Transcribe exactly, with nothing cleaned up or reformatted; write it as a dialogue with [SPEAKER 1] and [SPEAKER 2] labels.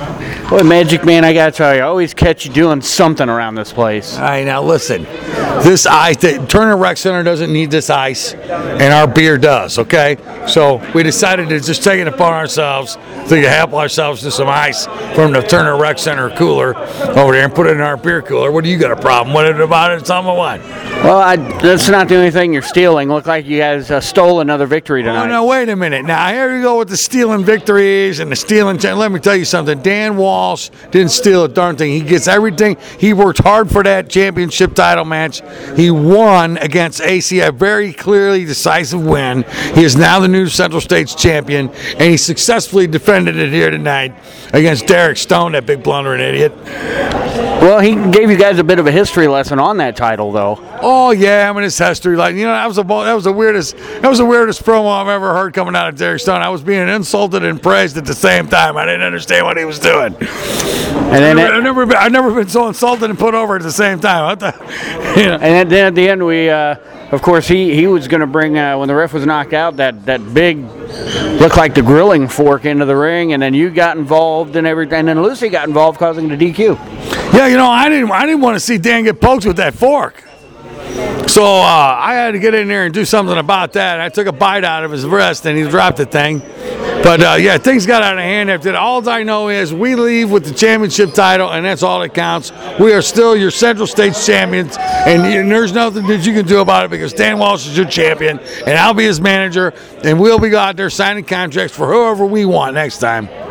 [SPEAKER 1] Boy, Magic Man, I gotta tell you, I always catch you doing something around this place.
[SPEAKER 2] All right, now listen. This ice, the Turner Rec Center doesn't need this ice, and our beer does, okay? So we decided to just take it upon ourselves to help ourselves to some ice from the Turner Rec Center cooler over there and put it in our beer cooler. What do you got a problem with it about it? Tell me what.
[SPEAKER 1] Well, I, that's not the only thing you're stealing. Look like you guys uh, stole another victory tonight.
[SPEAKER 2] Oh, no, wait a minute. Now, here we go with the stealing victories and the stealing. Let me tell you something. Dan Walsh didn't steal a darn thing. He gets everything. He worked hard for that championship title match. He won against A C, a very clearly decisive win. He is now the new Central States champion, and he successfully defended it here tonight against Derek Stone, that big blundering idiot.
[SPEAKER 1] Well, he gave you guys a bit of a history lesson on that title, though.
[SPEAKER 2] Oh yeah, I mean his history, like you know, that was the that was the weirdest that was the weirdest promo I've ever heard coming out of Derek Stone. I was being insulted and praised at the same time. I didn't understand what he was doing. And then I've never, it, I've never been I've never been so insulted and put over at the same time. What the, you know.
[SPEAKER 1] And then at the end, we uh, of course he, he was going to bring uh, when the ref was knocked out that that big looked like the grilling fork into the ring, and then you got involved and everything, and then Lucy got involved, causing the D Q.
[SPEAKER 2] Yeah, you know, I didn't I didn't want to see Dan get poked with that fork. So uh, I had to get in there and do something about that. I took a bite out of his wrist, and he dropped the thing. But, uh, yeah, things got out of hand after that. All I know is we leave with the championship title, and that's all that counts. We are still your Central States champions, and, and there's nothing that you can do about it because Dan Walsh is your champion, and I'll be his manager, and we'll be out there signing contracts for whoever we want next time.